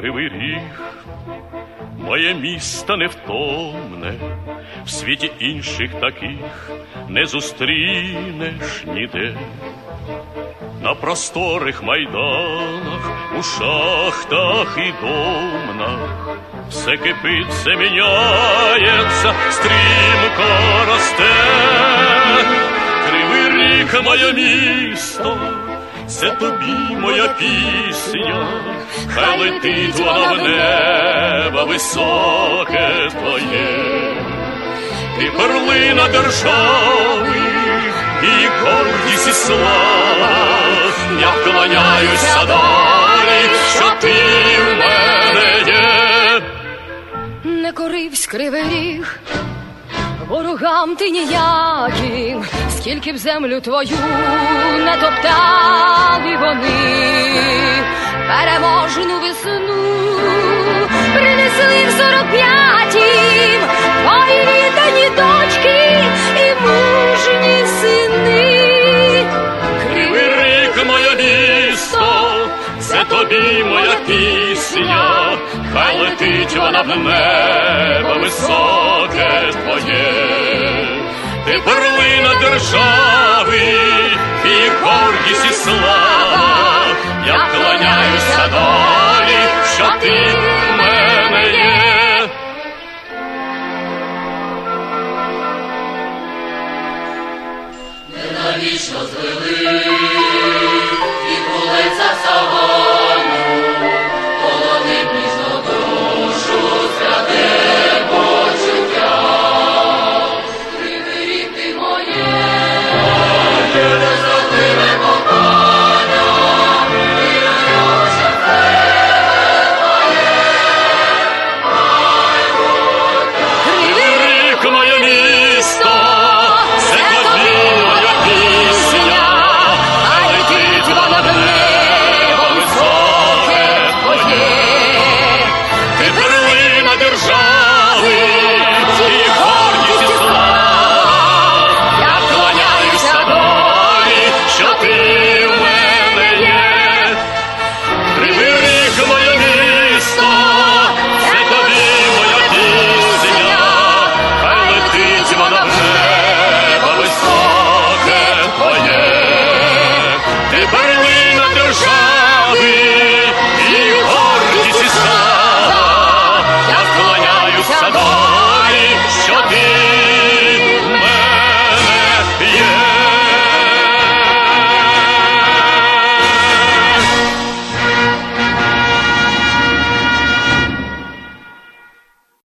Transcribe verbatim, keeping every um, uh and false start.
Кривий Ріг, моє місто невтомне, в світі інших таких не зустрінеш ніде. На просторих майданах, у шахтах і домнах все кипить, все міняється, стрімко росте. Кривий Ріг, моє місто, це тобі моя пісня, хай летить вона в небо високе твоє. Ти перлина держави, і гордість, і слава, я вклоняюся долі, що ти в мене є. Не коривсь, Кривий Ріг, ворогам ти ніяким, скільки б землю твою не топтали вони. Переможну весну принесли в сорок п'ятім твої віддані дочки і мужні сини. Кривий Ріг, моє місто, це тобі моя пісня, хай летить вона в небо високе твоє. Ти перлина держави, і гордість, і слава, я вклоняюся долі, що ти в мене є. Ненавічно звели